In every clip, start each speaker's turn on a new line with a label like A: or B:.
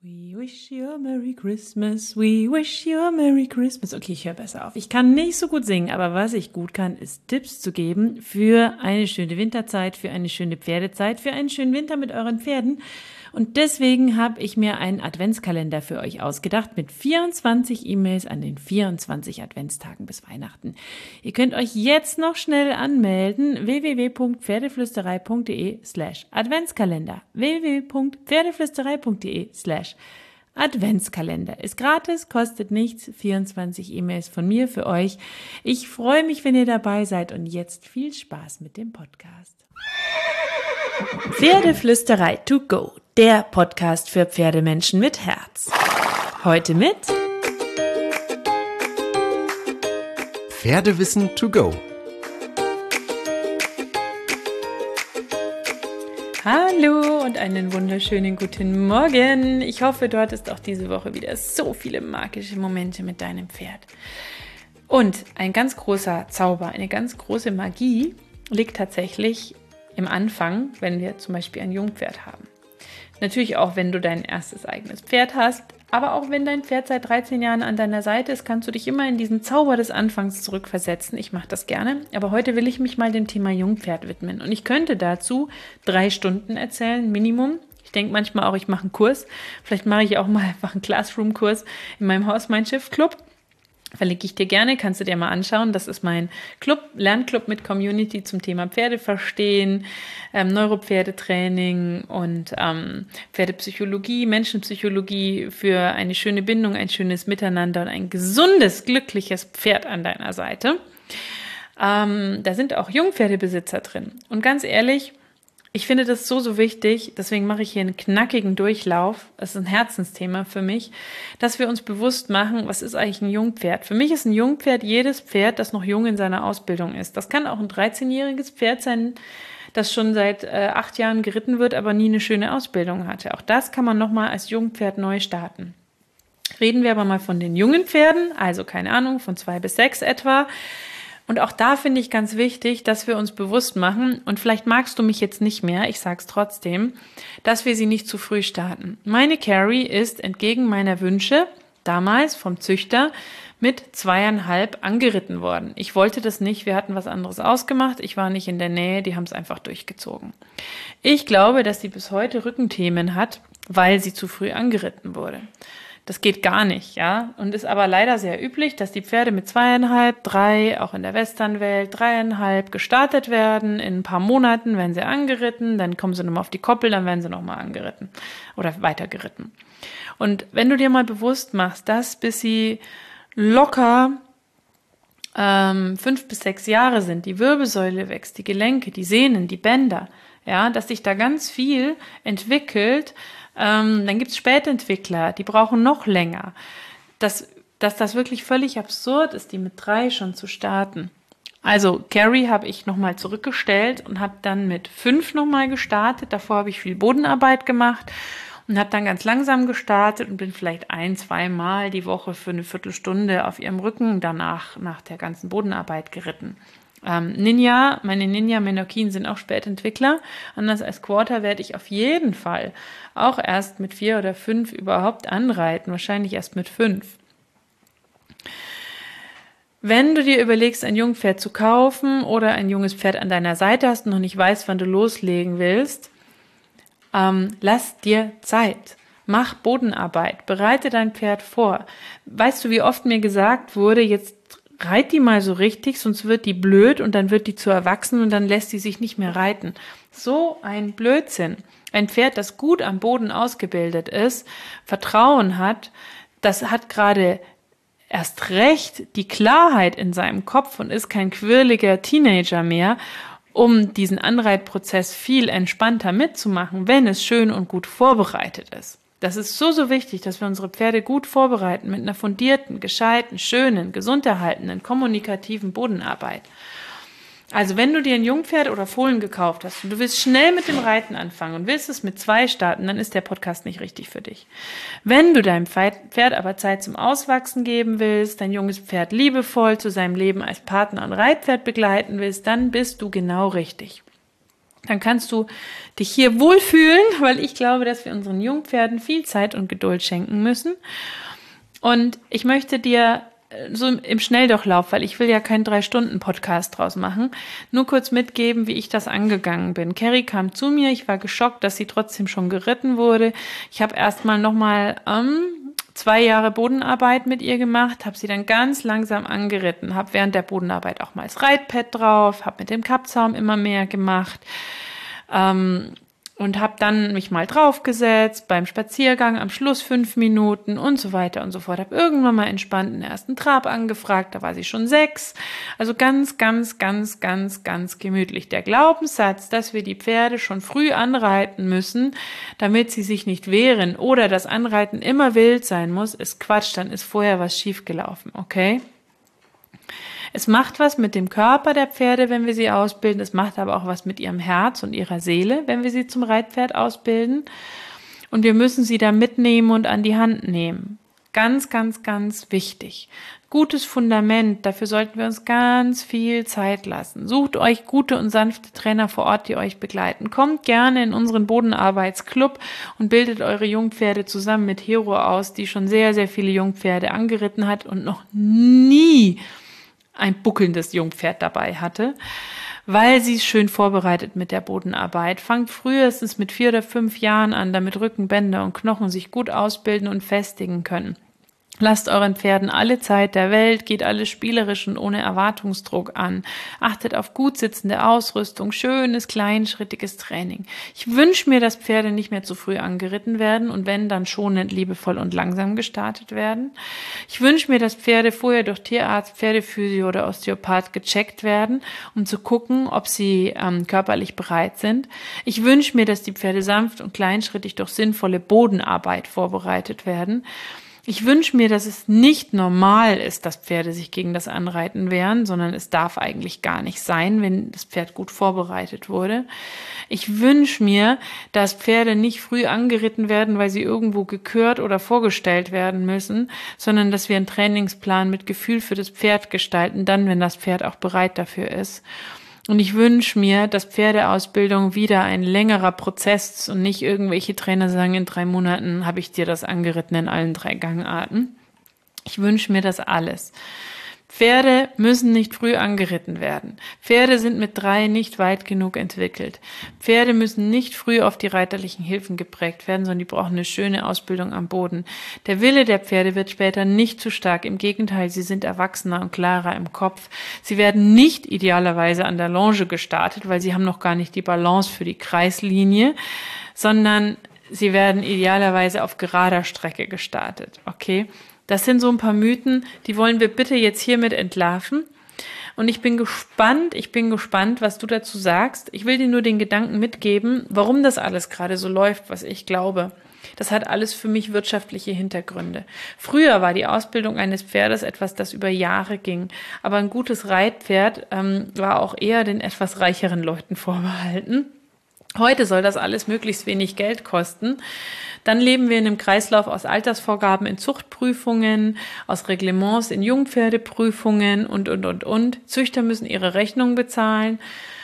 A: We wish you a Merry Christmas, we wish you a Merry Christmas. Okay, ich höre besser auf. Ich kann nicht so gut singen, aber was ich gut kann, ist Tipps zu geben für eine schöne Winterzeit, für eine schöne Pferdezeit, für einen schönen Winter mit euren Pferden. Und deswegen habe ich mir einen Adventskalender für euch ausgedacht mit 24 E-Mails an den 24 Adventstagen bis Weihnachten. Ihr könnt euch jetzt noch schnell anmelden, www.pferdeflüsterei.de/Adventskalender. www.pferdeflüsterei.de/Adventskalender. Ist gratis, kostet nichts, 24 E-Mails von mir für euch. Ich freue mich, wenn ihr dabei seid und jetzt viel Spaß mit dem Podcast. Pferdeflüsterei to go, der Podcast für Pferdemenschen mit Herz. Heute mit
B: Pferdewissen to go.
A: Hallo und einen wunderschönen guten Morgen. Ich hoffe, du hattest auch diese Woche wieder so viele magische Momente mit deinem Pferd. Und ein ganz großer Zauber, eine ganz große Magie liegt tatsächlich im Anfang, wenn wir zum Beispiel ein Jungpferd haben. Natürlich auch, wenn du dein erstes eigenes Pferd hast, aber auch wenn dein Pferd seit 13 Jahren an deiner Seite ist, kannst du dich immer in diesen Zauber des Anfangs zurückversetzen. Ich mache das gerne, aber heute will ich mich mal dem Thema Jungpferd widmen. Und ich könnte dazu 3 Stunden erzählen, Minimum. Ich denke manchmal auch, ich mache einen Kurs. Vielleicht mache ich auch mal einfach einen Classroom-Kurs in meinem Haus, mein Schiff-Club. Verlinke ich dir gerne, kannst du dir mal anschauen. Das ist mein Club, Lernclub mit Community zum Thema Pferde verstehen, Neuropferdetraining und Pferdepsychologie, Menschenpsychologie für eine schöne Bindung, ein schönes Miteinander und ein gesundes, glückliches Pferd an deiner Seite. Da sind auch Jungpferdebesitzer drin. Und ganz ehrlich, ich finde das so wichtig, deswegen mache ich hier einen knackigen Durchlauf. Das ist ein Herzensthema für mich, dass wir uns bewusst machen, was ist eigentlich ein Jungpferd? Für mich ist ein Jungpferd jedes Pferd, das noch jung in seiner Ausbildung ist. Das kann auch ein 13-jähriges Pferd sein, das schon seit 8 Jahren geritten wird, aber nie eine schöne Ausbildung hatte. Auch das kann man nochmal als Jungpferd neu starten. Reden wir aber mal von den jungen Pferden, also keine Ahnung, von 2 bis 6 etwa. Und auch da finde ich ganz wichtig, dass wir uns bewusst machen, und vielleicht magst du mich jetzt nicht mehr, ich sag's trotzdem, dass wir sie nicht zu früh starten. Meine Carrie ist entgegen meiner Wünsche damals vom Züchter mit 2,5 angeritten worden. Ich wollte das nicht, wir hatten was anderes ausgemacht, ich war nicht in der Nähe, die haben es einfach durchgezogen. Ich glaube, dass sie bis heute Rückenthemen hat, weil sie zu früh angeritten wurde. Das geht gar nicht, ja, und ist aber leider sehr üblich, dass die Pferde mit 2,5, 3, auch in der Westernwelt, 3,5 gestartet werden. In ein paar Monaten werden sie angeritten, dann kommen sie nochmal auf die Koppel, dann werden sie nochmal angeritten oder weitergeritten. Und wenn du dir mal bewusst machst, dass bis sie locker 5 bis 6 Jahre sind, die Wirbelsäule wächst, die Gelenke, die Sehnen, die Bänder, ja, dass sich da ganz viel entwickelt. Dann gibt's Spätentwickler, die brauchen noch länger. Dass das wirklich völlig absurd ist, die mit 3 schon zu starten. Also Carrie habe ich nochmal zurückgestellt und habe dann mit 5 nochmal gestartet. Davor habe ich viel Bodenarbeit gemacht und habe dann ganz langsam gestartet und bin vielleicht 1-2 Mal die Woche für eine Viertelstunde auf ihrem Rücken danach nach der ganzen Bodenarbeit geritten. Meine Ninja Menokien sind auch Spätentwickler. Anders als Quarter werde ich auf jeden Fall auch erst mit 4 oder 5 überhaupt anreiten, wahrscheinlich erst mit 5. Wenn du dir überlegst, ein Jungpferd zu kaufen oder ein junges Pferd an deiner Seite hast und noch nicht weißt, wann du loslegen willst, lass dir Zeit. Mach Bodenarbeit, bereite dein Pferd vor. Weißt du, wie oft mir gesagt wurde, jetzt reit die mal so richtig, sonst wird die blöd und dann wird die zu erwachsen und dann lässt sie sich nicht mehr reiten. So ein Blödsinn. Ein Pferd, das gut am Boden ausgebildet ist, Vertrauen hat, das hat gerade erst recht die Klarheit in seinem Kopf und ist kein quirliger Teenager mehr, um diesen Anreitprozess viel entspannter mitzumachen, wenn es schön und gut vorbereitet ist. Das ist so wichtig, dass wir unsere Pferde gut vorbereiten mit einer fundierten, gescheiten, schönen, gesund erhaltenen, kommunikativen Bodenarbeit. Also wenn du dir ein Jungpferd oder Fohlen gekauft hast und du willst schnell mit dem Reiten anfangen und willst es mit 2 starten, dann ist der Podcast nicht richtig für dich. Wenn du deinem Pferd aber Zeit zum Auswachsen geben willst, dein junges Pferd liebevoll zu seinem Leben als Partner und Reitpferd begleiten willst, dann bist du genau richtig. Dann kannst du dich hier wohlfühlen, weil ich glaube, dass wir unseren Jungpferden viel Zeit und Geduld schenken müssen. Und ich möchte dir so im Schnelldurchlauf, weil ich will ja keinen 3-Stunden-Podcast draus machen, nur kurz mitgeben, wie ich das angegangen bin. Carrie kam zu mir, ich war geschockt, dass sie trotzdem schon geritten wurde. Ich habe erstmal nochmal 2 Jahre Bodenarbeit mit ihr gemacht, habe sie dann ganz langsam angeritten, habe während der Bodenarbeit auch mal das Reitpad drauf, habe mit dem Kappzaum immer mehr gemacht, und habe dann mich mal draufgesetzt, beim Spaziergang am Schluss 5 Minuten und so weiter und so fort. Habe irgendwann mal entspannt den ersten Trab angefragt, da war sie schon 6. Also ganz, ganz, ganz, ganz, ganz gemütlich. Der Glaubenssatz, dass wir die Pferde schon früh anreiten müssen, damit sie sich nicht wehren oder das Anreiten immer wild sein muss, ist Quatsch, dann ist vorher was schiefgelaufen, okay? Es macht was mit dem Körper der Pferde, wenn wir sie ausbilden. Es macht aber auch was mit ihrem Herz und ihrer Seele, wenn wir sie zum Reitpferd ausbilden. Und wir müssen sie da mitnehmen und an die Hand nehmen. Ganz, ganz, ganz wichtig. Gutes Fundament, dafür sollten wir uns ganz viel Zeit lassen. Sucht euch gute und sanfte Trainer vor Ort, die euch begleiten. Kommt gerne in unseren Bodenarbeitsclub und bildet eure Jungpferde zusammen mit Hero aus, die schon sehr, sehr viele Jungpferde angeritten hat und noch nie ein buckelndes Jungpferd dabei hatte, weil sie es schön vorbereitet mit der Bodenarbeit. Fangt frühestens mit 4 oder 5 Jahren an, damit Rücken, Bänder und Knochen sich gut ausbilden und festigen können. Lasst euren Pferden alle Zeit der Welt, geht alles spielerisch und ohne Erwartungsdruck an. Achtet auf gut sitzende Ausrüstung, schönes, kleinschrittiges Training. Ich wünsche mir, dass Pferde nicht mehr zu früh angeritten werden und wenn, dann schonend, liebevoll und langsam gestartet werden. Ich wünsche mir, dass Pferde vorher durch Tierarzt, Pferdephysio oder Osteopath gecheckt werden, um zu gucken, ob sie körperlich bereit sind. Ich wünsche mir, dass die Pferde sanft und kleinschrittig durch sinnvolle Bodenarbeit vorbereitet werden. Ich wünsche mir, dass es nicht normal ist, dass Pferde sich gegen das Anreiten wehren, sondern es darf eigentlich gar nicht sein, wenn das Pferd gut vorbereitet wurde. Ich wünsche mir, dass Pferde nicht früh angeritten werden, weil sie irgendwo gekürt oder vorgestellt werden müssen, sondern dass wir einen Trainingsplan mit Gefühl für das Pferd gestalten, dann, wenn das Pferd auch bereit dafür ist. Und ich wünsche mir, dass Pferdeausbildung wieder ein längerer Prozess ist und nicht irgendwelche Trainer sagen, in 3 Monaten habe ich dir das angeritten in allen 3 Gangarten. Ich wünsche mir das alles. Pferde müssen nicht früh angeritten werden. Pferde sind mit 3 nicht weit genug entwickelt. Pferde müssen nicht früh auf die reiterlichen Hilfen geprägt werden, sondern die brauchen eine schöne Ausbildung am Boden. Der Wille der Pferde wird später nicht zu stark. Im Gegenteil, sie sind erwachsener und klarer im Kopf. Sie werden nicht idealerweise an der Longe gestartet, weil sie haben noch gar nicht die Balance für die Kreislinie, sondern sie werden idealerweise auf gerader Strecke gestartet. Okay? Das sind so ein paar Mythen, die wollen wir bitte jetzt hiermit entlarven. Und ich bin gespannt, was du dazu sagst. Ich will dir nur den Gedanken mitgeben, warum das alles gerade so läuft, was ich glaube. Das hat alles für mich wirtschaftliche Hintergründe. Früher war die Ausbildung eines Pferdes etwas, das über Jahre ging. Aber ein gutes Reitpferd war auch eher den etwas reicheren Leuten vorbehalten. Heute soll das alles möglichst wenig Geld kosten. Dann leben wir in einem Kreislauf aus Altersvorgaben in Zuchtprüfungen, aus Reglements in Jungpferdeprüfungen und. Züchter müssen ihre Rechnungen bezahlen.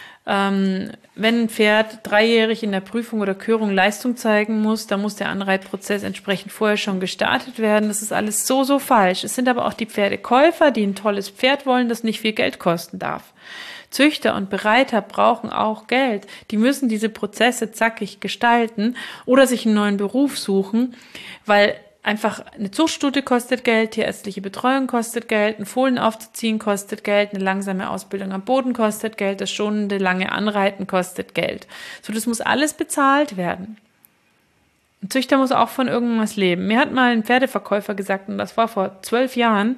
A: Wenn ein Pferd 3-jährig in der Prüfung oder Körung Leistung zeigen muss, dann muss der Anreitprozess entsprechend vorher schon gestartet werden. Das ist alles so falsch. Es sind aber auch die Pferdekäufer, die ein tolles Pferd wollen, das nicht viel Geld kosten darf. Züchter und Bereiter brauchen auch Geld. Die müssen diese Prozesse zackig gestalten oder sich einen neuen Beruf suchen, weil einfach eine Zuchtstute kostet Geld, tierärztliche Betreuung kostet Geld, ein Fohlen aufzuziehen kostet Geld, eine langsame Ausbildung am Boden kostet Geld, das schonende lange Anreiten kostet Geld. So, das muss alles bezahlt werden. Ein Züchter muss auch von irgendwas leben. Mir hat mal ein Pferdeverkäufer gesagt, und das war vor 12 Jahren,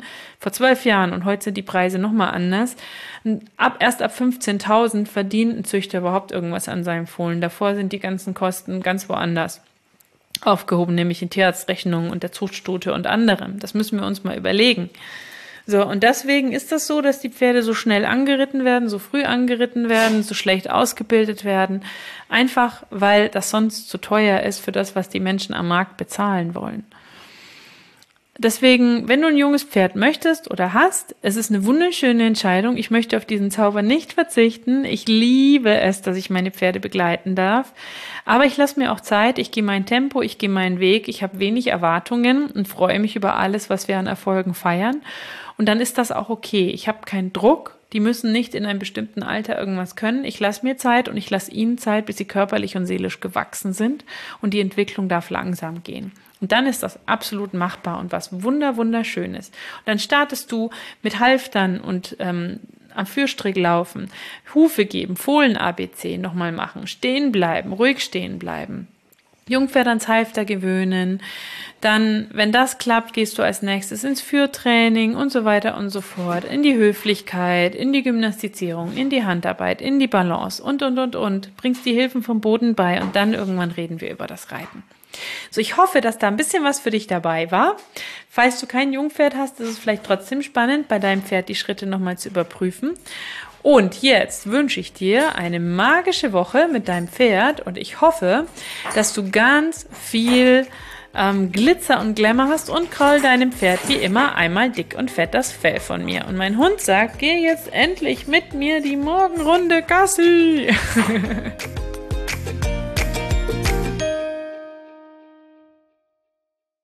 A: und heute sind die Preise nochmal anders, erst ab 15.000 verdient ein Züchter überhaupt irgendwas an seinem Fohlen. Davor sind die ganzen Kosten ganz woanders aufgehoben, nämlich in Tierarztrechnungen und der Zuchtstute und anderem. Das müssen wir uns mal überlegen. So, und deswegen ist das so, dass die Pferde so schnell angeritten werden, so früh angeritten werden, so schlecht ausgebildet werden, einfach weil das sonst zu teuer ist für das, was die Menschen am Markt bezahlen wollen. Deswegen, wenn du ein junges Pferd möchtest oder hast, es ist eine wunderschöne Entscheidung. Ich möchte auf diesen Zauber nicht verzichten. Ich liebe es, dass ich meine Pferde begleiten darf. Aber ich lasse mir auch Zeit. Ich gehe mein Tempo, ich gehe meinen Weg. Ich habe wenig Erwartungen und freue mich über alles, was wir an Erfolgen feiern. Und dann ist das auch okay. Ich habe keinen Druck. Die müssen nicht in einem bestimmten Alter irgendwas können. Ich lasse mir Zeit und ich lasse ihnen Zeit, bis sie körperlich und seelisch gewachsen sind. Und die Entwicklung darf langsam gehen. Und dann ist das absolut machbar und was wunderschönes. Und dann startest du mit Halftern und am Führstrick laufen, Hufe geben, Fohlen-ABC nochmal machen, stehen bleiben, ruhig stehen bleiben. Jungpferd ans Halfter gewöhnen. Dann, wenn das klappt, gehst du als nächstes ins Führtraining und so weiter und so fort. In die Höflichkeit, in die Gymnastizierung, in die Handarbeit, in die Balance und. Bringst die Hilfen vom Boden bei und dann irgendwann reden wir über das Reiten. So, ich hoffe, dass da ein bisschen was für dich dabei war. Falls du kein Jungpferd hast, ist es vielleicht trotzdem spannend, bei deinem Pferd die Schritte nochmal zu überprüfen. Und jetzt wünsche ich dir eine magische Woche mit deinem Pferd und ich hoffe, dass du ganz viel Glitzer und Glamour hast und kraul deinem Pferd wie immer einmal dick und fett das Fell von mir. Und mein Hund sagt, geh jetzt endlich mit mir die Morgenrunde Gassi.